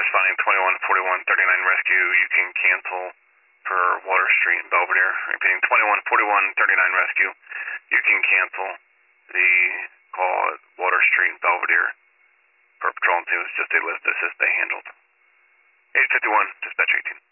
responding 214139 rescue. You can cancel for Water Street and Belvedere. Repeating 214139 rescue. You can cancel the call at Water Street and Belvedere for patrol and team. It's just a list assist they handled. 851, dispatch 18.